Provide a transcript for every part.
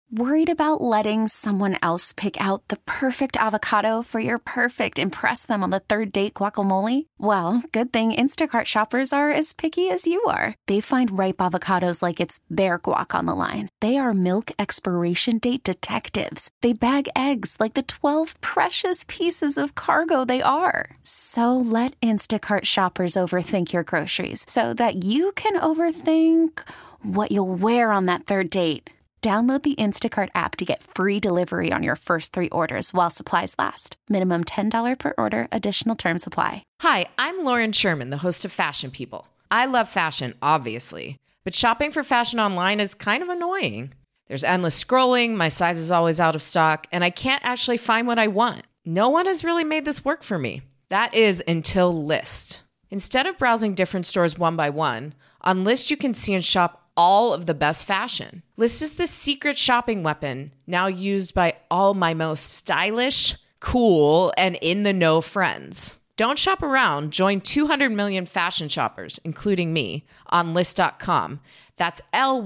Worried about letting someone else pick out the perfect avocado for your perfect impress them on the third date guacamole? Well, good thing Instacart shoppers are as picky as you are. They find ripe avocados like it's their guac on the line. They are milk expiration date detectives. They bag eggs like the 12 precious pieces of cargo they are. So let Instacart shoppers overthink your groceries so that you can overthink what you'll wear on that third date. Download the Instacart app to get free delivery on your first 3 orders while supplies last. Minimum $10 per order. Additional terms apply. Hi, I'm Lauren Sherman, the host of Fashion People. I love fashion, obviously, but shopping for fashion online is kind of annoying. There's endless scrolling, my size is always out of stock, and I can't actually find what I want. No one has really made this work for me. That is until Lyst. Instead of browsing different stores one by one, on Lyst you can see and shop all of the best fashion. Lyst is the secret shopping weapon now used by all my most stylish, cool, and in-the-know friends. Don't shop around. Join 200 million fashion shoppers, including me, on Lyst.com. That's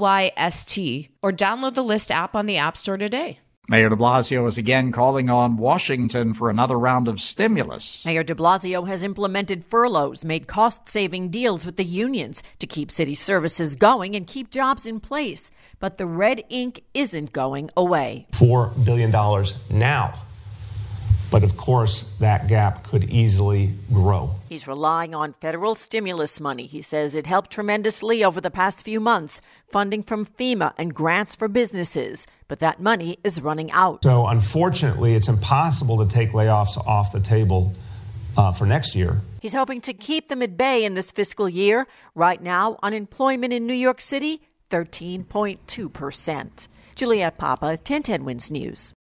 Lyst, or download the Lyst app on the App Store today. Mayor de Blasio is again calling on Washington for another round of stimulus. Mayor de Blasio has implemented furloughs, made cost-saving deals with the unions to keep city services going and keep jobs in place. But the red ink isn't going away. $4 billion now. But of course, that gap could easily grow. He's relying on federal stimulus money. He says it helped tremendously over the past few months, funding from FEMA and grants for businesses. But that money is running out. So unfortunately, it's impossible to take layoffs off the table for next year. He's hoping to keep them at bay in this fiscal year. Right now, unemployment in New York City, 13.2%. Juliette Papa, 1010 Wins News.